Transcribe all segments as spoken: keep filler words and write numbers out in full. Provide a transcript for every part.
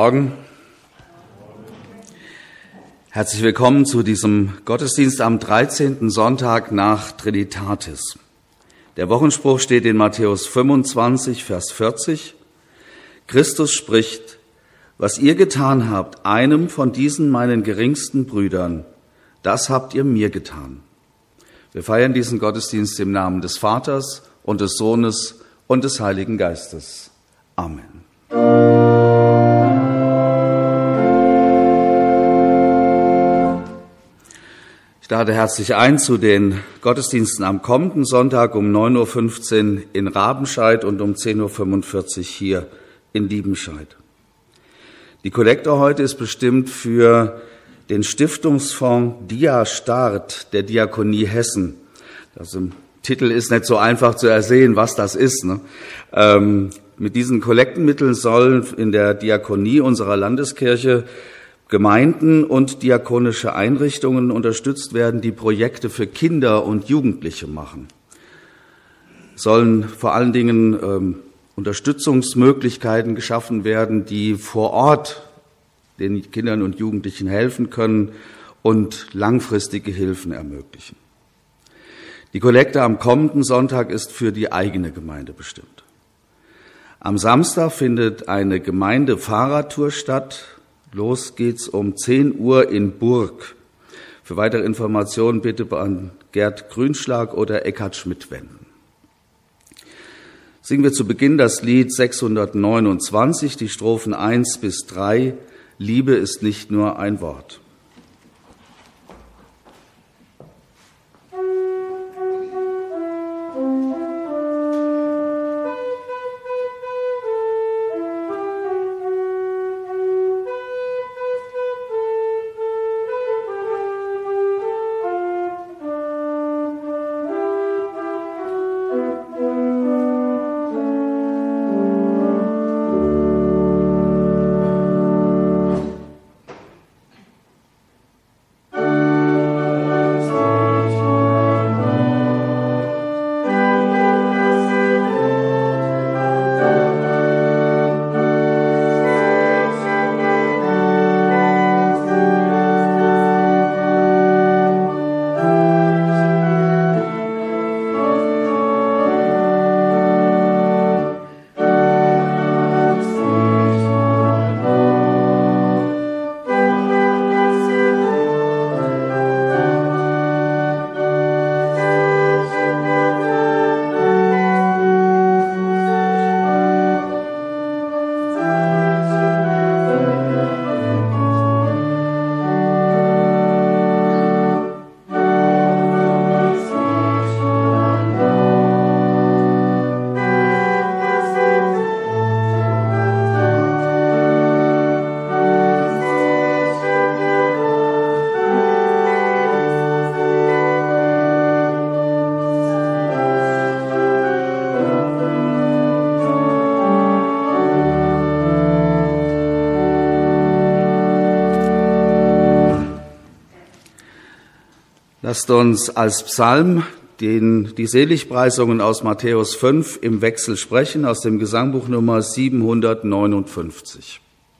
Morgen. Herzlich willkommen zu diesem Gottesdienst am dreizehnten Sonntag nach Trinitatis. Der Wochenspruch steht in Matthäus fünfundzwanzig, Vers vierzig. Christus spricht: Was ihr getan habt, einem von diesen meinen geringsten Brüdern, das habt ihr mir getan. Wir feiern diesen Gottesdienst im Namen des Vaters und des Sohnes und des Heiligen Geistes. Amen. Ich lade herzlich ein zu den Gottesdiensten am kommenden Sonntag um neun Uhr fünfzehn in Rabenscheid und um zehn Uhr fünfundvierzig hier in Liebenscheid. Die Kollekte heute ist bestimmt für den Stiftungsfonds Dia Start der Diakonie Hessen. Das im Titel ist nicht so einfach zu ersehen, was das ist. Ne? Ähm, mit diesen Kollektenmitteln sollen in der Diakonie unserer Landeskirche Gemeinden und diakonische Einrichtungen unterstützt werden, die Projekte für Kinder und Jugendliche machen. Sollen vor allen Dingen ähm, Unterstützungsmöglichkeiten geschaffen werden, die vor Ort den Kindern und Jugendlichen helfen können und langfristige Hilfen ermöglichen. Die Kollekte am kommenden Sonntag ist für die eigene Gemeinde bestimmt. Am Samstag findet eine Gemeindefahrradtour statt. Los geht's um zehn Uhr in Burg. Für weitere Informationen bitte an Gerd Grünschlag oder Eckhard Schmidt wenden. Singen wir zu Beginn das Lied sechshundertneunundzwanzig, die Strophen eins bis drei. Liebe ist nicht nur ein Wort. Lasst uns als Psalm den, die Seligpreisungen aus Matthäus fünf im Wechsel sprechen, aus dem Gesangbuch Nummer siebenhundertneunundfünfzig.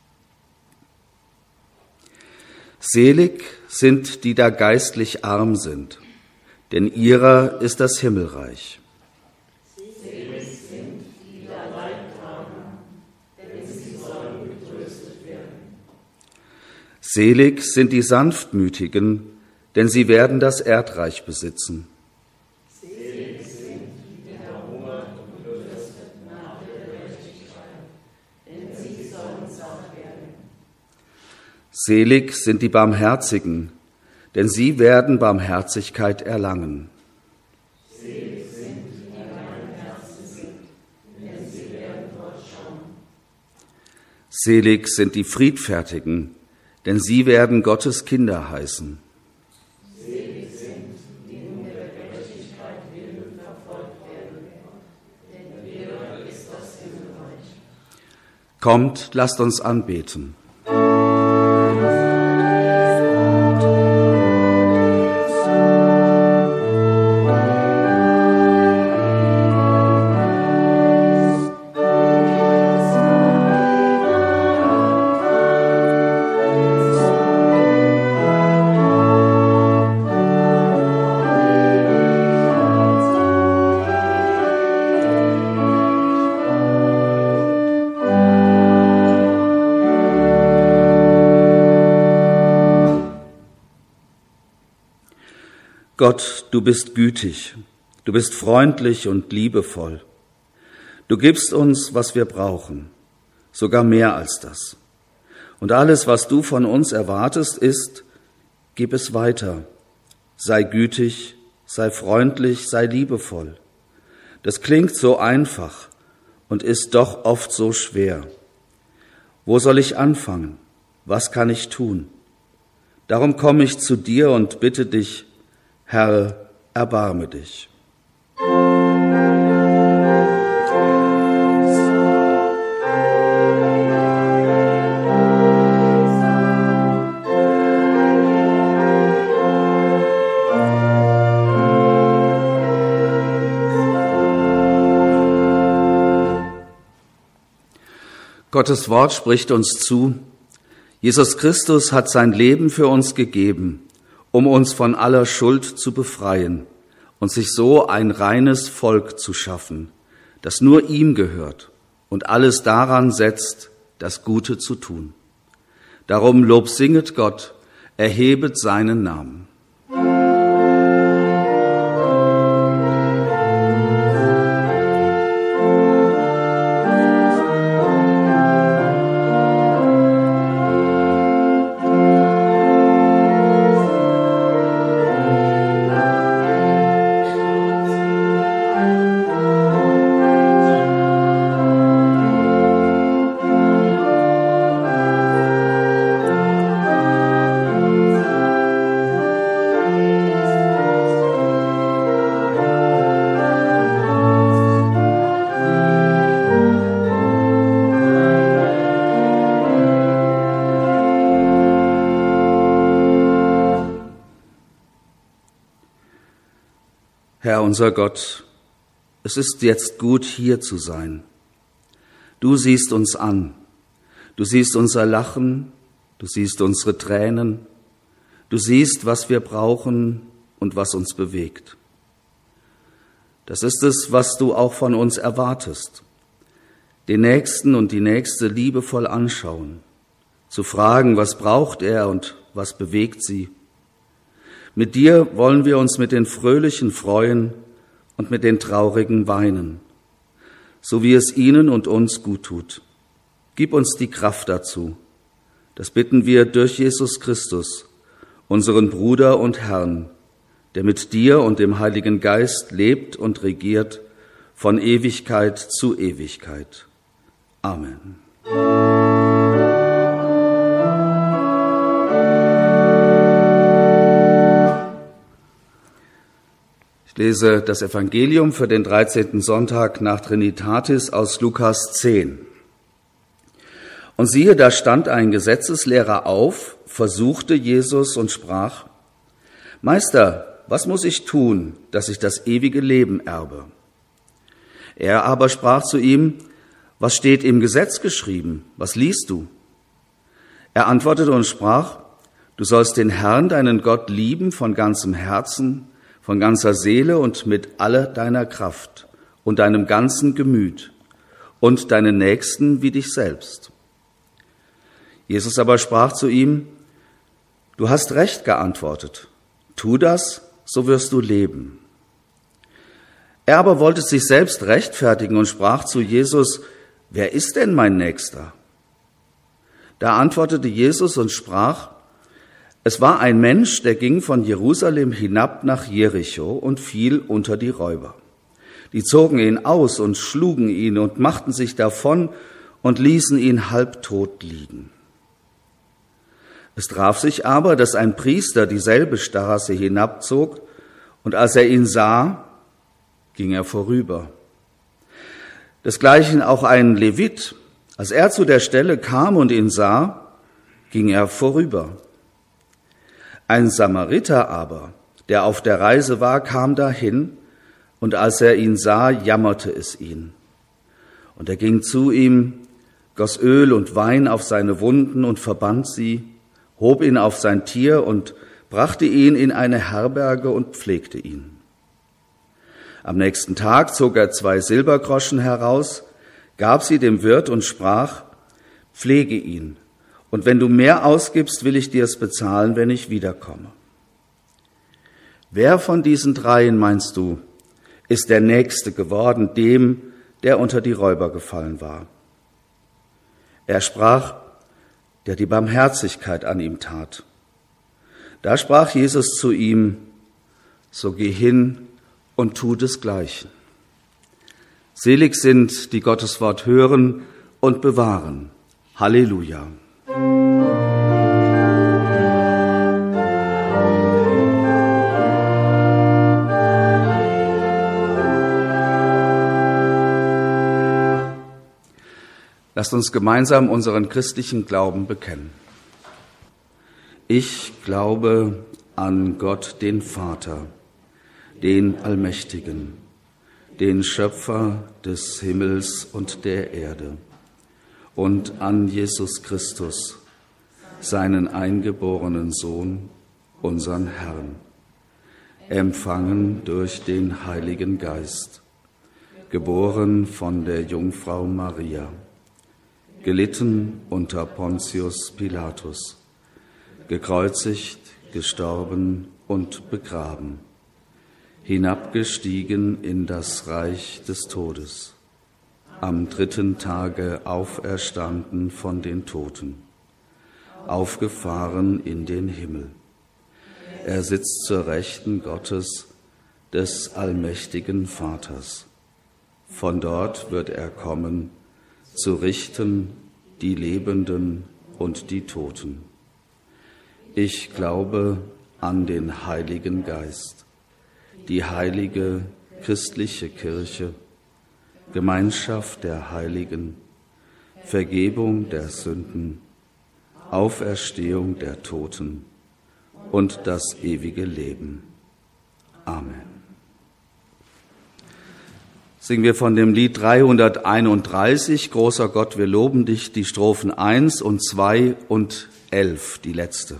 Selig sind, die da geistlich arm sind, denn ihrer ist das Himmelreich. Selig sind, die da Leid haben, denn sie sollen getröstet werden. Selig sind die Sanftmütigen, denn sie werden das Erdreich besitzen. Selig sind, die da hungert und dürstet nach der Gerechtigkeit, denn sie sollen satt werden. Selig sind die Barmherzigen, denn sie werden Barmherzigkeit erlangen. Selig sind, die rein Herzen sind, denn sie werden Gott schauen. Selig sind die Friedfertigen, denn sie werden Gottes Kinder heißen. Selig sind, die um der Gerechtigkeit willen verfolgt werden, denn ihrer ist das Himmelreich. Kommt, lasst uns anbeten. Gott, du bist gütig, du bist freundlich und liebevoll. Du gibst uns, was wir brauchen, sogar mehr als das. Und alles, was du von uns erwartest, ist, gib es weiter. Sei gütig, sei freundlich, sei liebevoll. Das klingt so einfach und ist doch oft so schwer. Wo soll ich anfangen? Was kann ich tun? Darum komme ich zu dir und bitte dich, Herr, erbarme dich. Gottes Wort spricht uns zu, Jesus Christus hat sein Leben für uns gegeben, um uns von aller Schuld zu befreien und sich so ein reines Volk zu schaffen, das nur ihm gehört und alles daran setzt, das Gute zu tun. Darum Lob singet Gott, erhebet seinen Namen. Herr unser Gott, es ist jetzt gut, hier zu sein. Du siehst uns an, du siehst unser Lachen, du siehst unsere Tränen, du siehst, was wir brauchen und was uns bewegt. Das ist es, was du auch von uns erwartest, den Nächsten und die Nächste liebevoll anschauen, zu fragen, was braucht er und was bewegt sie. Mit dir wollen wir uns mit den Fröhlichen freuen und mit den Traurigen weinen, so wie es ihnen und uns gut tut. Gib uns die Kraft dazu. Das bitten wir durch Jesus Christus, unseren Bruder und Herrn, der mit dir und dem Heiligen Geist lebt und regiert von Ewigkeit zu Ewigkeit. Amen. Ich lese das Evangelium für den dreizehnten Sonntag nach Trinitatis aus Lukas zehn. Und siehe, da stand ein Gesetzeslehrer auf, versuchte Jesus und sprach: Meister, was muss ich tun, dass ich das ewige Leben erbe? Er aber sprach zu ihm: Was steht im Gesetz geschrieben? Was liest du? Er antwortete und sprach: Du sollst den Herrn, deinen Gott, lieben von ganzem Herzen, von ganzer Seele und mit aller deiner Kraft und deinem ganzen Gemüt und deinen Nächsten wie dich selbst. Jesus aber sprach zu ihm: Du hast recht geantwortet. Tu das, so wirst du leben. Er aber wollte sich selbst rechtfertigen und sprach zu Jesus: Wer ist denn mein Nächster? Da antwortete Jesus und sprach: Es war ein Mensch, der ging von Jerusalem hinab nach Jericho und fiel unter die Räuber. Die zogen ihn aus und schlugen ihn und machten sich davon und ließen ihn halbtot liegen. Es traf sich aber, dass ein Priester dieselbe Straße hinabzog, und als er ihn sah, ging er vorüber. Desgleichen auch ein Levit, als er zu der Stelle kam und ihn sah, ging er vorüber. Ein Samariter aber, der auf der Reise war, kam dahin, und als er ihn sah, jammerte es ihn. Und er ging zu ihm, goss Öl und Wein auf seine Wunden und verband sie, hob ihn auf sein Tier und brachte ihn in eine Herberge und pflegte ihn. Am nächsten Tag zog er zwei Silbergroschen heraus, gab sie dem Wirt und sprach: Pflege ihn. Und wenn du mehr ausgibst, will ich dir es bezahlen, wenn ich wiederkomme. wer von diesen dreien, meinst du, ist der Nächste geworden, dem, der unter die Räuber gefallen war? Er sprach, der die Barmherzigkeit an ihm tat. Da sprach Jesus zu ihm, so geh hin und tu desgleichen. Selig sind, die Gottes Wort hören und bewahren. Halleluja. Lasst uns gemeinsam unseren christlichen Glauben bekennen. Ich glaube an Gott, den Vater, den Allmächtigen, den Schöpfer des Himmels und der Erde, und an Jesus Christus, seinen eingeborenen Sohn, unseren Herrn, empfangen durch den Heiligen Geist, geboren von der Jungfrau Maria, gelitten unter Pontius Pilatus, gekreuzigt, gestorben und begraben, hinabgestiegen in das Reich des Todes, am dritten Tage auferstanden von den Toten, aufgefahren in den Himmel. Er sitzt zur Rechten Gottes, des allmächtigen Vaters. Von dort wird er kommen, zu richten die Lebenden und die Toten. Ich glaube an den Heiligen Geist, die heilige christliche Kirche, Gemeinschaft der Heiligen, Vergebung der Sünden, Auferstehung der Toten und das ewige Leben. Amen. Singen wir von dem Lied dreihunderteinunddreißig, Großer Gott, wir loben dich, die Strophen eins und zwei und elf, die letzte.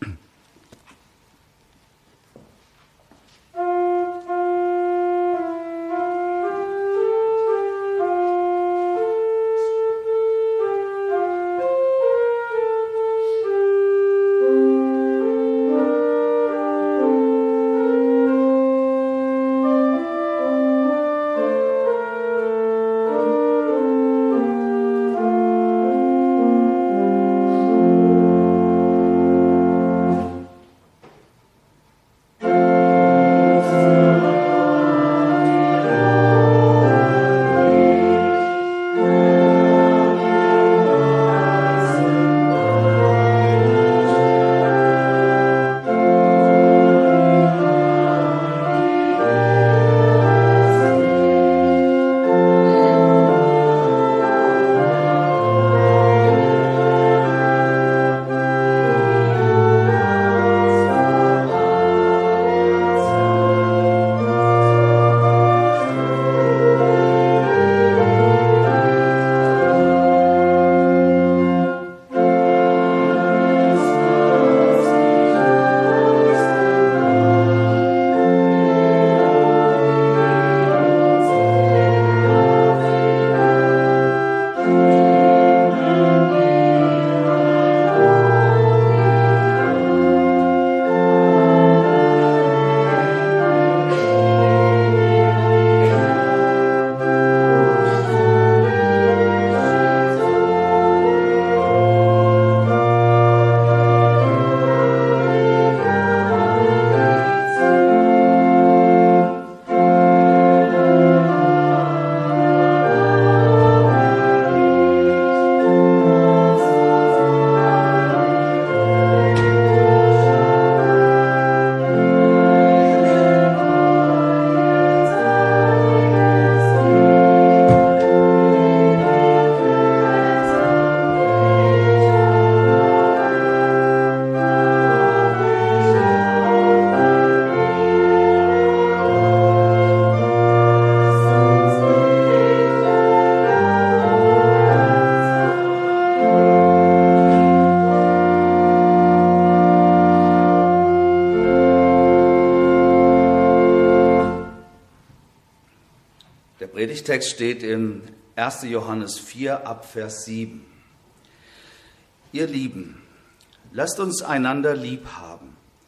Predigtext steht in erster Johannes vier ab Vers sieben. Ihr Lieben, lasst uns einander lieb haben,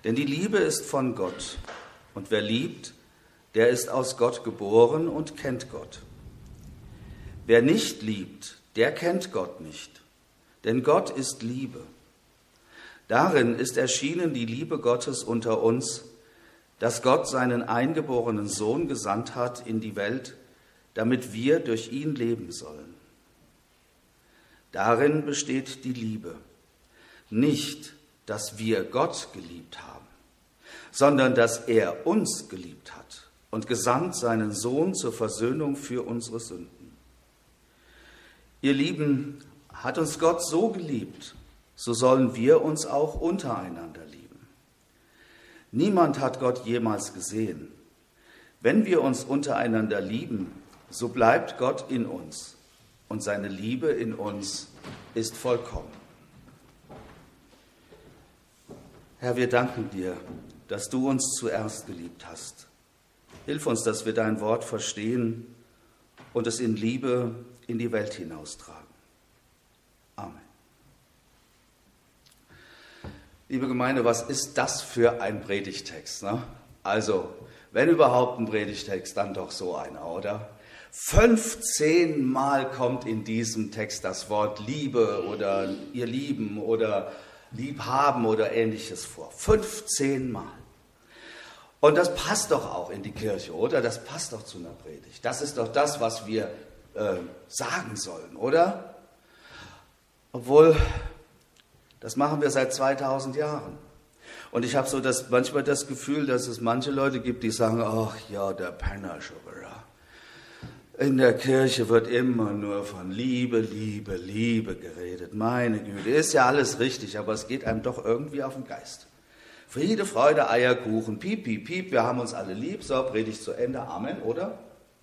Denn die Liebe ist von Gott, und wer liebt, der ist aus Gott geboren und kennt Gott. Wer nicht liebt, der kennt Gott nicht, denn Gott ist Liebe. Darin ist erschienen die Liebe Gottes unter uns, dass Gott seinen eingeborenen Sohn gesandt hat in die Welt, damit wir durch ihn leben sollen. Darin besteht die Liebe, nicht, dass wir Gott geliebt haben, sondern dass er uns geliebt hat und gesandt seinen Sohn zur Versöhnung für unsere Sünden. Ihr Lieben, hat uns Gott so geliebt, so sollen wir uns auch untereinander lieben. Niemand hat Gott jemals gesehen. Wenn wir uns untereinander lieben, so bleibt Gott in uns und seine Liebe in uns ist vollkommen. Herr, wir danken dir, dass du uns zuerst geliebt hast. Hilf uns, dass wir dein Wort verstehen und es in Liebe in die Welt hinaustragen. Amen. Liebe Gemeinde, was ist das für ein Predigtext? Ne? Also, wenn überhaupt ein Predigtext, dann doch so einer, oder? fünfzehn Mal kommt in diesem Text das Wort Liebe oder ihr Lieben oder Liebhaben oder Ähnliches vor. fünfzehn Mal. Und das passt doch auch in die Kirche, oder? Das passt doch zu einer Predigt. Das ist doch das, was wir äh, sagen sollen, oder? Obwohl, das machen wir seit zweitausend Jahren. Und ich habe so das, manchmal das Gefühl, dass es manche Leute gibt, die sagen, ach ja, der Penner schon wieder. In der Kirche wird immer nur von Liebe, Liebe, Liebe geredet. Meine Güte, ist ja alles richtig, aber es geht einem doch irgendwie auf den Geist. Friede, Freude, Eierkuchen, piep, piep, piep, wir haben uns alle lieb. So, Predigt zu Ende, Amen, oder?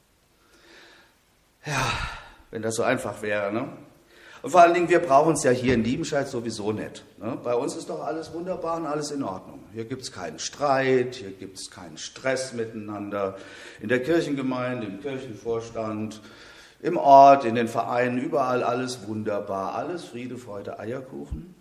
Ja, wenn das so einfach wäre, ne? Und vor allen Dingen, wir brauchen es ja hier in Liebenscheid sowieso nicht. Ne? Bei uns ist doch alles wunderbar und alles in Ordnung. Hier gibt es keinen Streit, hier gibt es keinen Stress miteinander. In der Kirchengemeinde, im Kirchenvorstand, im Ort, in den Vereinen, überall alles wunderbar. Alles Friede, Freude, Eierkuchen.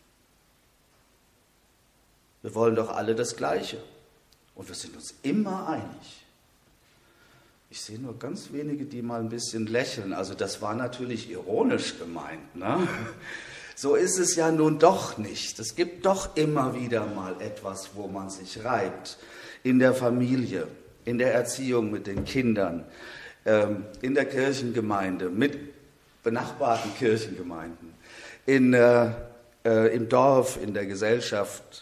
Wir wollen doch alle das Gleiche. Und wir sind uns immer einig. Ich sehe nur ganz wenige, die mal ein bisschen lächeln. Also das war natürlich ironisch gemeint, ne? So ist es ja nun doch nicht. Es gibt doch immer wieder mal etwas, wo man sich reibt. In der Familie, in der Erziehung mit den Kindern, ähm, in der Kirchengemeinde, mit benachbarten Kirchengemeinden, in, äh, äh, im Dorf, in der Gesellschaft.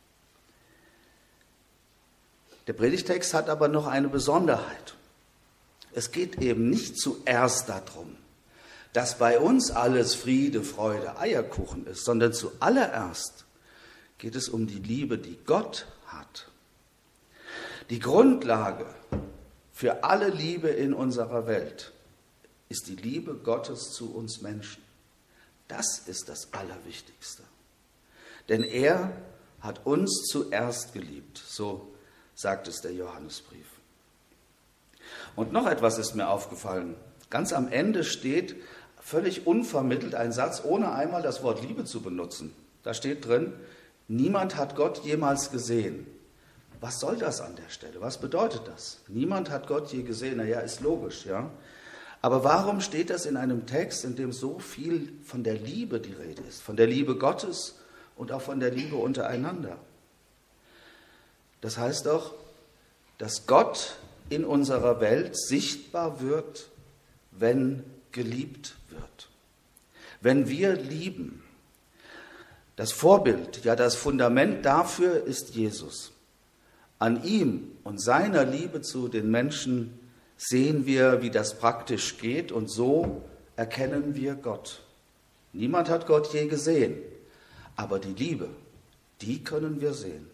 Der Predigtext hat aber noch eine Besonderheit. Es geht eben nicht zuerst darum, dass bei uns alles Friede, Freude, Eierkuchen ist, sondern zuallererst geht es um die Liebe, die Gott hat. Die Grundlage für alle Liebe in unserer Welt ist die Liebe Gottes zu uns Menschen. Das ist das Allerwichtigste. Denn er hat uns zuerst geliebt, so sagt es der Johannesbrief. Und noch etwas ist mir aufgefallen. Ganz am Ende steht völlig unvermittelt ein Satz, ohne einmal das Wort Liebe zu benutzen. Da steht drin, niemand hat Gott jemals gesehen. Was soll das an der Stelle? Was bedeutet das? Niemand hat Gott je gesehen. Naja, ist logisch, ja. Aber warum steht das in einem Text, in dem so viel von der Liebe die Rede ist? Von der Liebe Gottes und auch von der Liebe untereinander. Das heißt doch, dass Gott in unserer Welt sichtbar wird, wenn geliebt wird. Wenn wir lieben. Das Vorbild, ja das Fundament dafür ist Jesus. An ihm und seiner Liebe zu den Menschen sehen wir, wie das praktisch geht und so erkennen wir Gott. Niemand hat Gott je gesehen, aber die Liebe, die können wir sehen.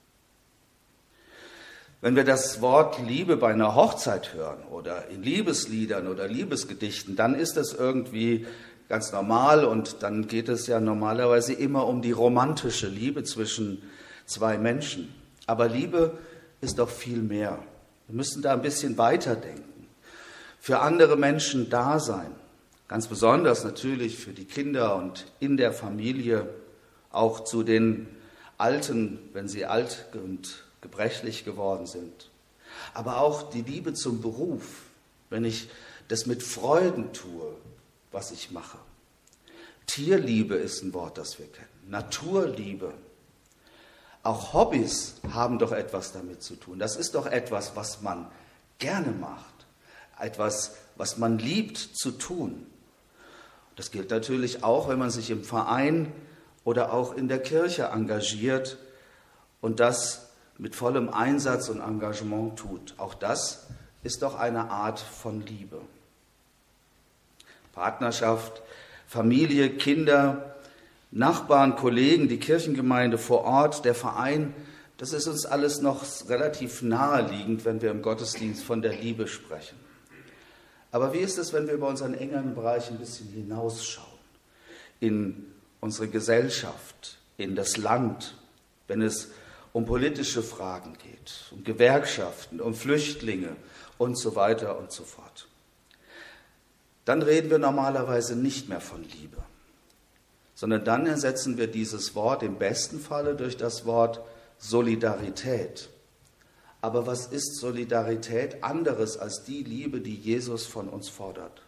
Wenn wir das Wort Liebe bei einer Hochzeit hören oder in Liebesliedern oder Liebesgedichten, dann ist das irgendwie ganz normal und dann geht es ja normalerweise immer um die romantische Liebe zwischen zwei Menschen. Aber Liebe ist doch viel mehr. Wir müssen da ein bisschen weiterdenken. Für andere Menschen da sein, ganz besonders natürlich für die Kinder und in der Familie, auch zu den Alten, wenn sie alt und gebrechlich geworden sind. Aber auch die Liebe zum Beruf, wenn ich das mit Freuden tue, was ich mache. Tierliebe ist ein Wort, das wir kennen. Naturliebe. Auch Hobbys haben doch etwas damit zu tun. Das ist doch etwas, was man gerne macht. Etwas, was man liebt zu tun. Das gilt natürlich auch, wenn man sich im Verein oder auch in der Kirche engagiert und das mit vollem Einsatz und Engagement tut. Auch das ist doch eine Art von Liebe. Partnerschaft, Familie, Kinder, Nachbarn, Kollegen, die Kirchengemeinde vor Ort, der Verein, das ist uns alles noch relativ naheliegend, wenn wir im Gottesdienst von der Liebe sprechen. Aber wie ist es, wenn wir über unseren engeren Bereich ein bisschen hinausschauen? In unsere Gesellschaft, in das Land, wenn es um politische Fragen geht, um Gewerkschaften, um Flüchtlinge und so weiter und so fort. Dann reden wir normalerweise nicht mehr von Liebe, sondern dann ersetzen wir dieses Wort im besten Falle durch das Wort Solidarität. Aber was ist Solidarität anderes als die Liebe, die Jesus von uns fordert?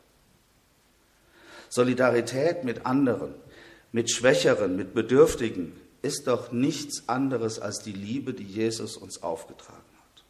Solidarität mit anderen, mit Schwächeren, mit Bedürftigen ist doch nichts anderes als die Liebe, die Jesus uns aufgetragen hat.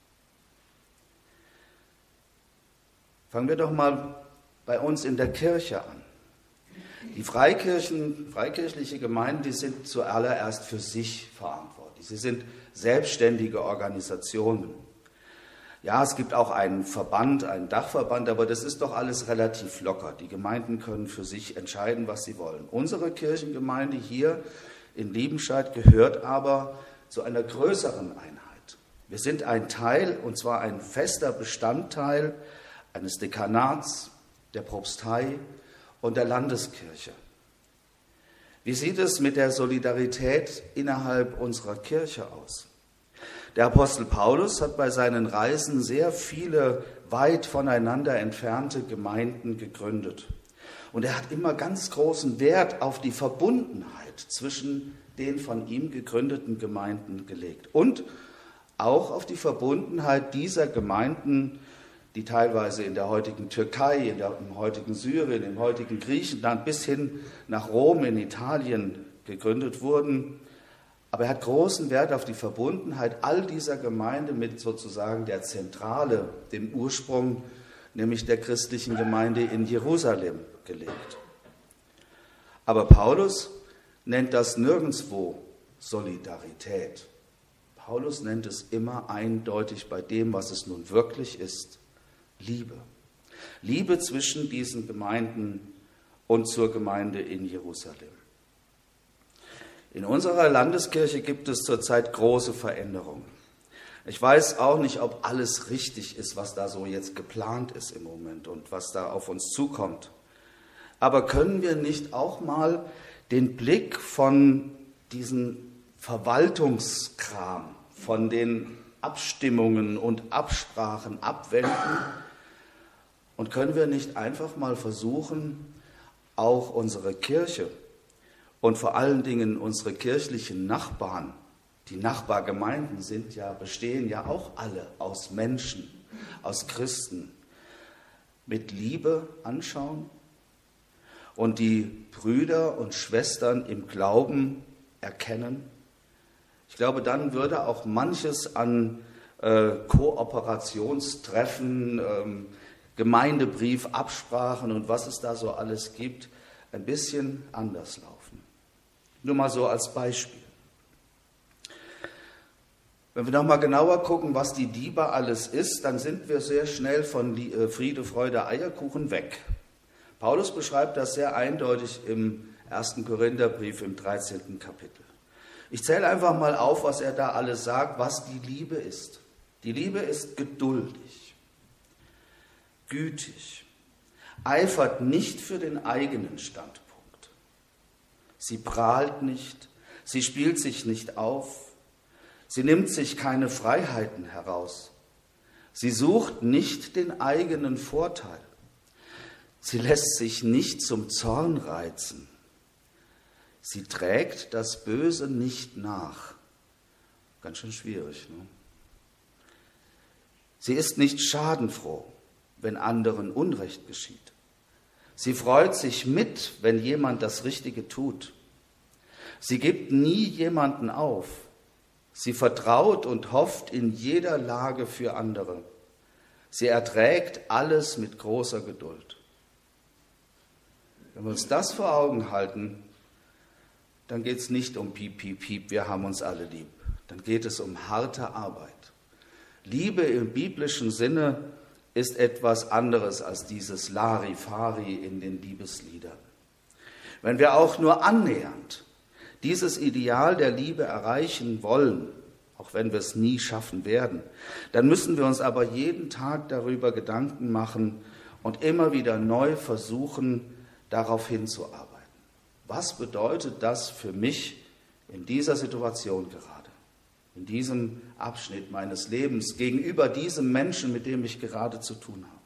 Fangen wir doch mal bei uns in der Kirche an. Die Freikirchen, freikirchliche Gemeinden, die sind zuallererst für sich verantwortlich. Sie sind selbstständige Organisationen. Ja, es gibt auch einen Verband, einen Dachverband, aber das ist doch alles relativ locker. Die Gemeinden können für sich entscheiden, was sie wollen. Unsere Kirchengemeinde hier in Liebenscheid gehört aber zu einer größeren Einheit. Wir sind ein Teil, und zwar ein fester Bestandteil eines Dekanats, der Propstei und der Landeskirche. Wie sieht es mit der Solidarität innerhalb unserer Kirche aus? Der Apostel Paulus hat bei seinen Reisen sehr viele weit voneinander entfernte Gemeinden gegründet. Und er hat immer ganz großen Wert auf die Verbundenheit zwischen den von ihm gegründeten Gemeinden gelegt. Und auch auf die Verbundenheit dieser Gemeinden, die teilweise in der heutigen Türkei, in der, im heutigen Syrien, im heutigen Griechenland bis hin nach Rom in Italien gegründet wurden. Aber er hat großen Wert auf die Verbundenheit all dieser Gemeinde mit sozusagen der Zentrale, dem Ursprung, nämlich der christlichen Gemeinde in Jerusalem gelegt. Aber Paulus nennt das nirgendwo Solidarität. Paulus nennt es immer eindeutig bei dem, was es nun wirklich ist. Liebe. Liebe zwischen diesen Gemeinden und zur Gemeinde in Jerusalem. In unserer Landeskirche gibt es zurzeit große Veränderungen. Ich weiß auch nicht, ob alles richtig ist, was da so jetzt geplant ist im Moment und was da auf uns zukommt. Aber können wir nicht auch mal den Blick von diesem Verwaltungskram, von den Abstimmungen und Absprachen abwenden? Und können wir nicht einfach mal versuchen, auch unsere Kirche und vor allen Dingen unsere kirchlichen Nachbarn, die Nachbargemeinden sind ja, bestehen ja auch alle aus Menschen, aus Christen, mit Liebe anschauen und die Brüder und Schwestern im Glauben erkennen? Ich glaube, dann würde auch manches an äh, Kooperationstreffen, ähm, Gemeindebrief, Absprachen und was es da so alles gibt, ein bisschen anders laufen. Nur mal so als Beispiel. Wenn wir noch mal genauer gucken, was die Liebe alles ist, dann sind wir sehr schnell von Friede, Freude, Eierkuchen weg. Paulus beschreibt das sehr eindeutig im ersten Korintherbrief im dreizehnten Kapitel. Ich zähle einfach mal auf, was er da alles sagt, was die Liebe ist. Die Liebe ist geduldig, gütig, eifert nicht für den eigenen Standpunkt. Sie prahlt nicht, sie spielt sich nicht auf, sie nimmt sich keine Freiheiten heraus. Sie sucht nicht den eigenen Vorteil. Sie lässt sich nicht zum Zorn reizen. Sie trägt das Böse nicht nach, Ganz schön schwierig, ne? Sie ist nicht schadenfroh, wenn anderen Unrecht geschieht. Sie freut sich mit, wenn jemand das Richtige tut. Sie gibt nie jemanden auf. Sie vertraut und hofft in jeder Lage für andere. Sie erträgt alles mit großer Geduld. Wenn wir uns das vor Augen halten, dann geht es nicht um Piep, Piep, Piep, wir haben uns alle lieb. Dann geht es um harte Arbeit. Liebe im biblischen Sinne ist etwas anderes als dieses Larifari in den Liebesliedern. Wenn wir auch nur annähernd dieses Ideal der Liebe erreichen wollen, auch wenn wir es nie schaffen werden, dann müssen wir uns aber jeden Tag darüber Gedanken machen und immer wieder neu versuchen, darauf hinzuarbeiten. Was bedeutet das für mich in dieser Situation gerade, in diesem Abschnitt meines Lebens, gegenüber diesem Menschen, mit dem ich gerade zu tun habe?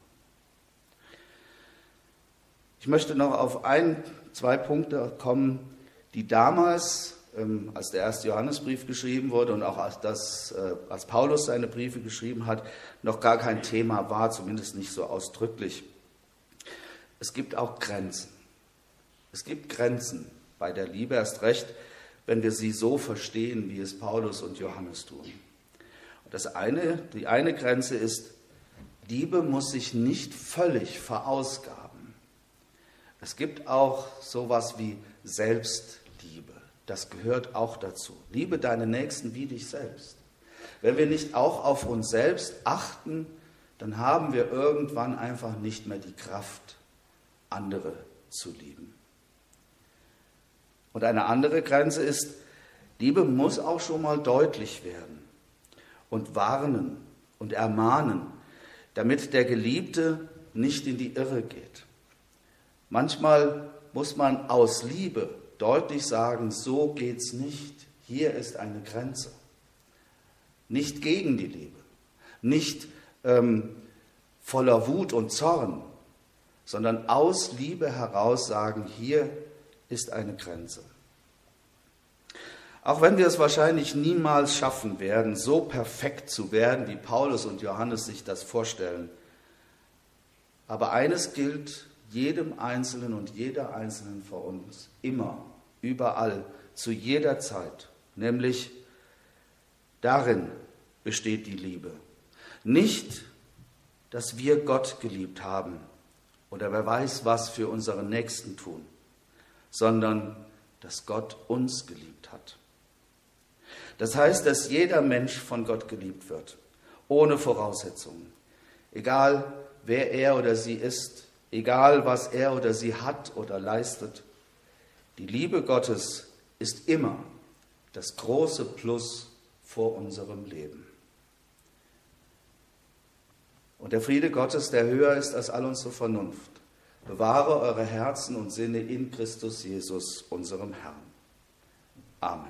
Ich möchte noch auf ein, zwei Punkte kommen, die damals, ähm, als der erste Johannesbrief geschrieben wurde und auch als, das, äh, als Paulus seine Briefe geschrieben hat, noch gar kein Thema war, zumindest nicht so ausdrücklich. Es gibt auch Grenzen. Es gibt Grenzen bei der Liebe, erst recht, wenn wir sie so verstehen, wie es Paulus und Johannes tun. Und das eine, die eine Grenze ist, Liebe muss sich nicht völlig verausgaben. Es gibt auch sowas wie Selbstliebe. Das gehört auch dazu. Liebe deinen Nächsten wie dich selbst. Wenn wir nicht auch auf uns selbst achten, dann haben wir irgendwann einfach nicht mehr die Kraft, andere zu lieben. Und eine andere Grenze ist, Liebe muss auch schon mal deutlich werden und warnen und ermahnen, damit der Geliebte nicht in die Irre geht. Manchmal muss man aus Liebe deutlich sagen, so geht's nicht, hier ist eine Grenze. Nicht gegen die Liebe, nicht ähm, voller Wut und Zorn, sondern aus Liebe heraus sagen, hier ist eine Grenze. Auch wenn wir es wahrscheinlich niemals schaffen werden, so perfekt zu werden, wie Paulus und Johannes sich das vorstellen. Aber eines gilt jedem Einzelnen und jeder Einzelnen von uns, immer, überall, zu jeder Zeit, nämlich darin besteht die Liebe. Nicht, dass wir Gott geliebt haben oder wer weiß was für unseren Nächsten tun, sondern dass Gott uns geliebt hat. Das heißt, dass jeder Mensch von Gott geliebt wird, ohne Voraussetzungen. Egal, wer er oder sie ist, egal, was er oder sie hat oder leistet. Die Liebe Gottes ist immer das große Plus vor unserem Leben. Und der Friede Gottes, der höher ist als all unsere Vernunft, bewahre eure Herzen und Sinne in Christus Jesus, unserem Herrn. Amen.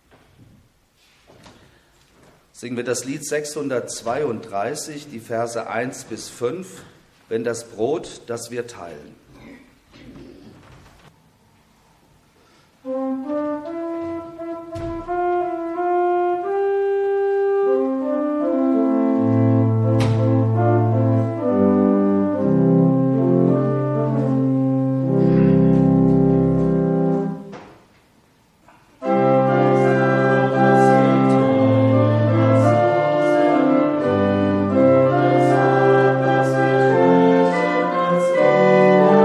Singen wir das Lied sechshundertzweiunddreißig, die Verse eins bis fünf, wenn das Brot, das wir teilen. Amen.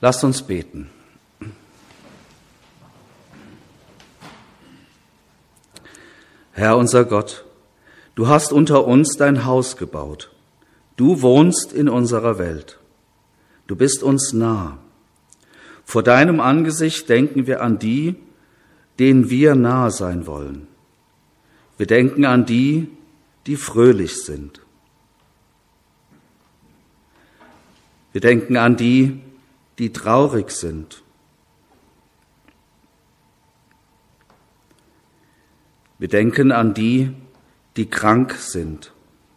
Lasst uns beten. Herr unser Gott, du hast unter uns dein Haus gebaut. Du wohnst in unserer Welt. Du bist uns nah. Vor deinem Angesicht denken wir an die, denen wir nahe sein wollen. Wir denken an die, die fröhlich sind. Wir denken an die, die traurig sind. Wir denken an die, die krank sind.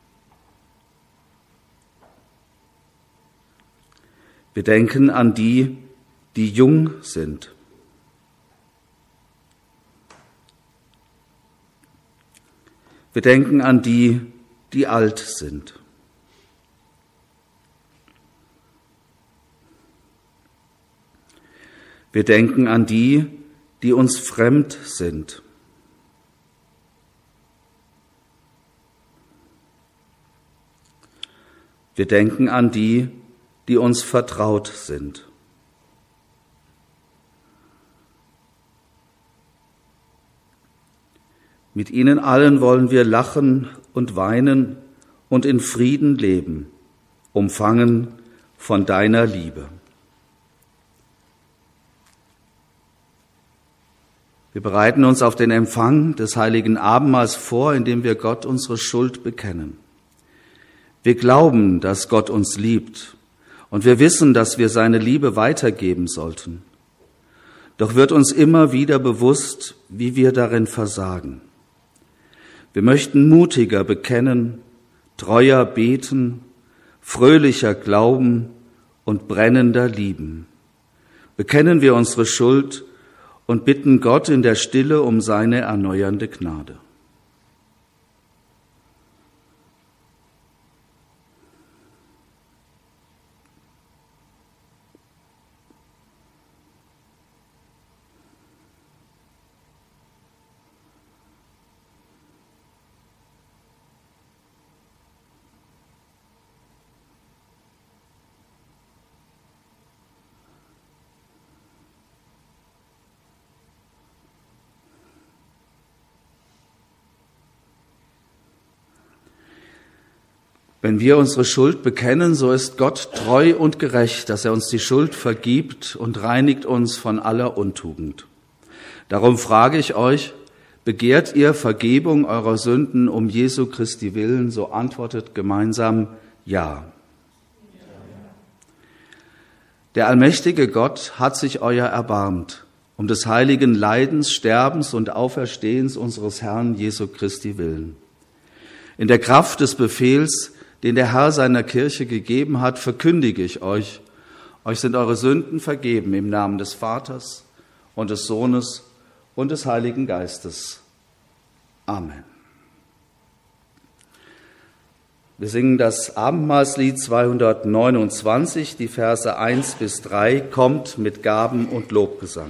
Wir denken an die, die jung sind. Wir denken an die, die alt sind. Wir denken an die, die uns fremd sind. Wir denken an die, die uns vertraut sind. Mit ihnen allen wollen wir lachen und weinen und in Frieden leben, umfangen von deiner Liebe. Wir bereiten uns auf den Empfang des heiligen Abendmahls vor, indem wir Gott unsere Schuld bekennen. Wir glauben, dass Gott uns liebt, und wir wissen, dass wir seine Liebe weitergeben sollten. Doch wird uns immer wieder bewusst, wie wir darin versagen. Wir möchten mutiger bekennen, treuer beten, fröhlicher glauben und brennender lieben. Bekennen wir unsere Schuld und bitten Gott in der Stille um seine erneuernde Gnade. Wenn wir unsere Schuld bekennen, so ist Gott treu und gerecht, dass er uns die Schuld vergibt und reinigt uns von aller Untugend. Darum frage ich euch, begehrt ihr Vergebung eurer Sünden um Jesu Christi willen, so antwortet gemeinsam Ja. Der allmächtige Gott hat sich euer erbarmt, um des heiligen Leidens, Sterbens und Auferstehens unseres Herrn Jesu Christi willen. In der Kraft des Befehls, den der Herr seiner Kirche gegeben hat, verkündige ich euch, euch sind eure Sünden vergeben im Namen des Vaters und des Sohnes und des Heiligen Geistes. Amen. Wir singen das Abendmahlslied zweihundertneunundzwanzig, die Verse eins bis drei, kommt mit Gaben und Lobgesang.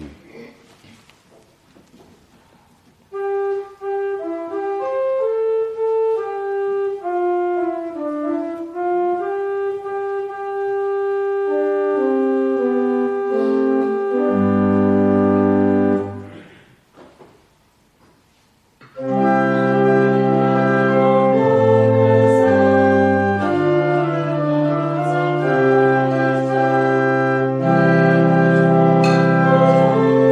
Amen.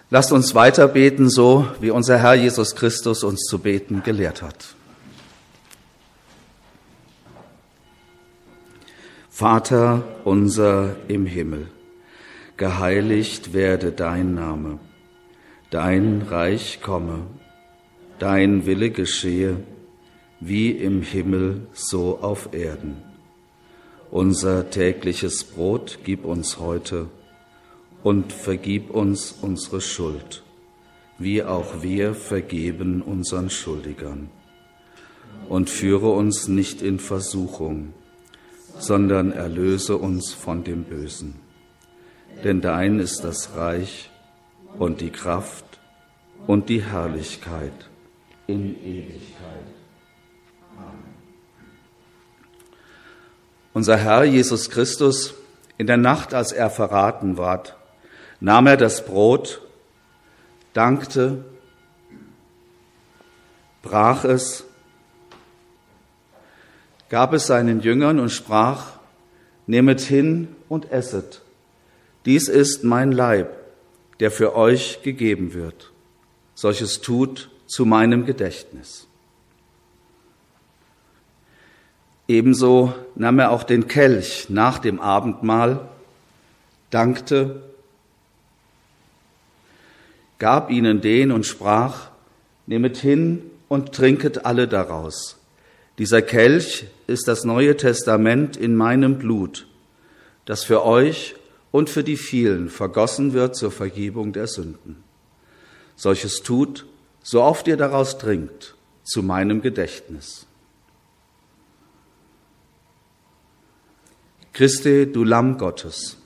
Lasst uns weiter beten, so wie unser Herr Jesus Christus uns zu beten gelehrt hat. Vater unser im Himmel, geheiligt werde dein Name, dein Reich komme, dein Wille geschehe, wie im Himmel so auf Erden. Unser tägliches Brot gib uns heute und vergib uns unsere Schuld, wie auch wir vergeben unseren Schuldigern. Und führe uns nicht in Versuchung, sondern erlöse uns von dem Bösen. Denn dein ist das Reich und die Kraft und die Herrlichkeit in Ewigkeit. Amen. Unser Herr Jesus Christus, in der Nacht, als er verraten ward, nahm er das Brot, dankte, brach es, gab es seinen Jüngern und sprach: Nehmet hin und esset. Dies ist mein Leib, der für euch gegeben wird. Solches tut zu meinem Gedächtnis. Ebenso nahm er auch den Kelch nach dem Abendmahl, dankte, gab ihnen den und sprach: Nehmet hin und trinket alle daraus. Dieser Kelch ist das Neue Testament in meinem Blut, das für euch und für die vielen vergossen wird zur Vergebung der Sünden. Solches tut, so oft ihr daraus trinkt, zu meinem Gedächtnis. Christe, du Lamm Gottes.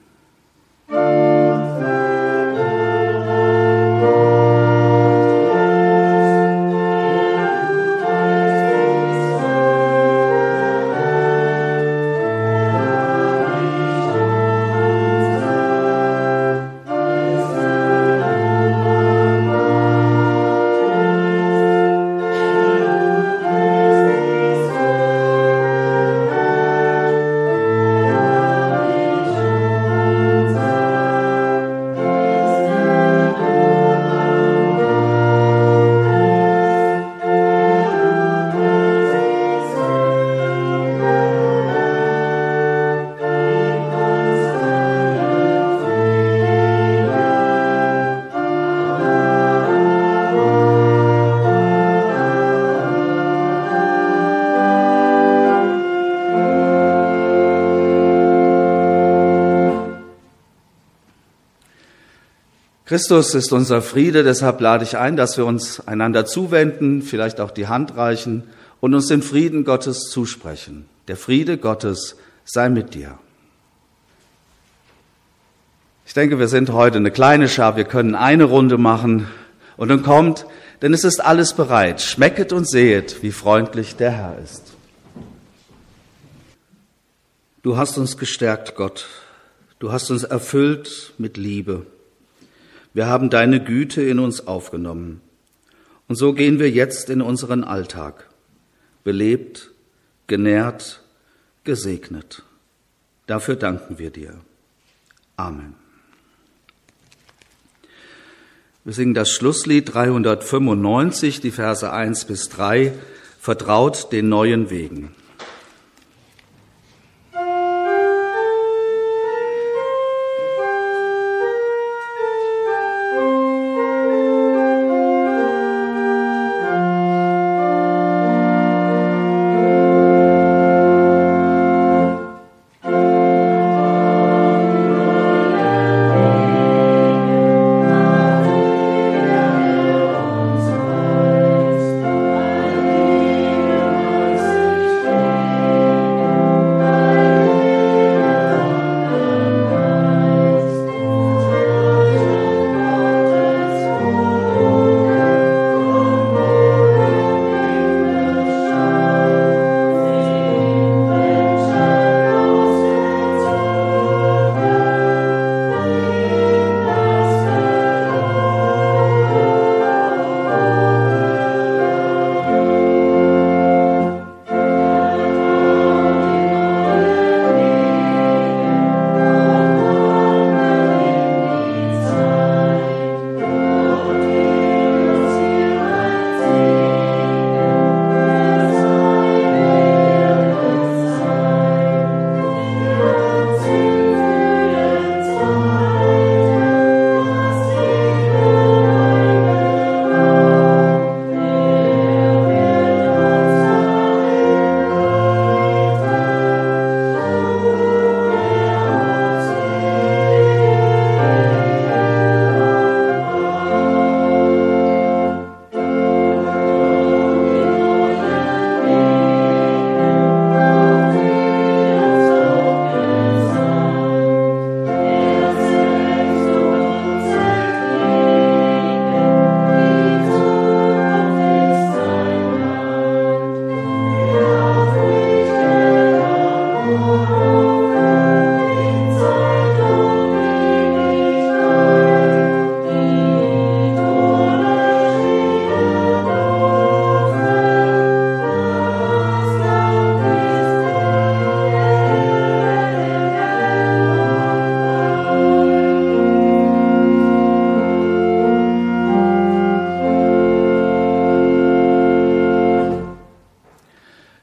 Christus ist unser Friede, deshalb lade ich ein, dass wir uns einander zuwenden, vielleicht auch die Hand reichen und uns den Frieden Gottes zusprechen. Der Friede Gottes sei mit dir. Ich denke, wir sind heute eine kleine Schar, wir können eine Runde machen und dann kommt, denn es ist alles bereit. Schmecket und sehet, wie freundlich der Herr ist. Du hast uns gestärkt, Gott. Du hast uns erfüllt mit Liebe. Wir haben deine Güte in uns aufgenommen. Und so gehen wir jetzt in unseren Alltag, belebt, genährt, gesegnet. Dafür danken wir dir. Amen. Wir singen das Schlusslied dreihundertfünfundneunzig, die Verse eins bis drei, Vertraut den neuen Wegen. Amen.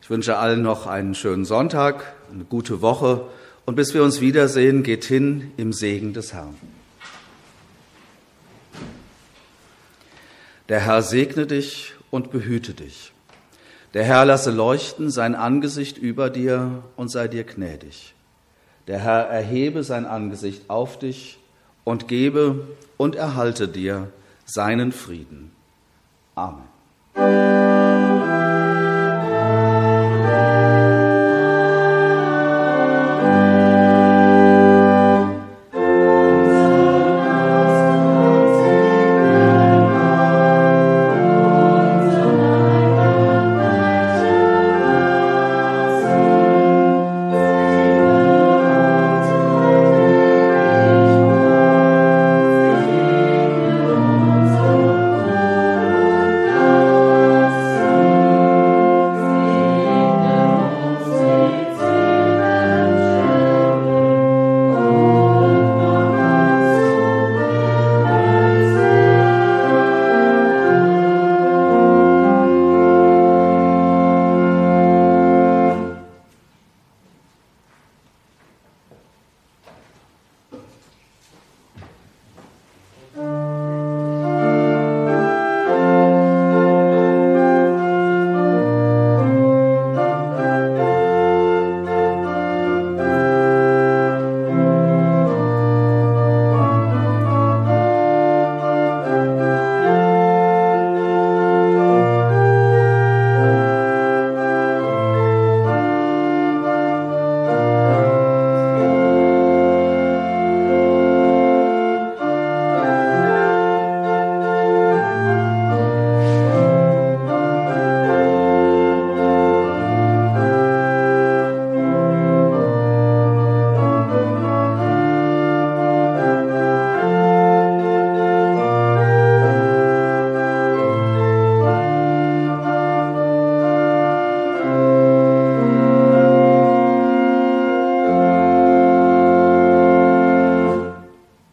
Ich wünsche allen noch einen schönen Sonntag, eine gute Woche und bis wir uns wiedersehen, geht hin im Segen des Herrn. Der Herr segne dich und behüte dich. Der Herr lasse leuchten sein Angesicht über dir und sei dir gnädig. Der Herr erhebe sein Angesicht auf dich und gebe und erhalte dir seinen Frieden. Amen.